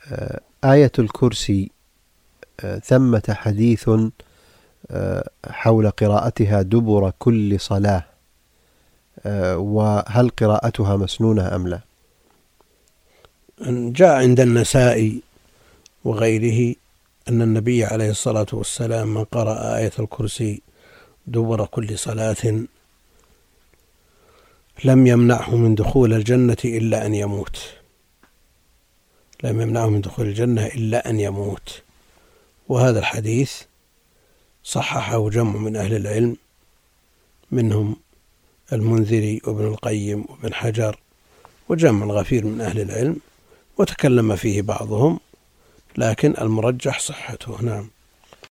آية الكرسي ثمة حديث حول قراءتها دبر كل صلاة، وهل قراءتها مسنونة أم لا؟ جاء عند النسائي وغيره أن النبي عليه الصلاة والسلام من قرأ آية الكرسي دبر كل صلاة لم يمنعه من دخول الجنة إلا أن يموت، لم يمنعه من دخول الجنة إلا أن يموت. وهذا الحديث صححه جمع من أهل العلم، منهم المنذري وابن القيم وابن حجر وجمع غفير من أهل العلم، وتكلم فيه بعضهم، لكن المرجح صحته. نعم.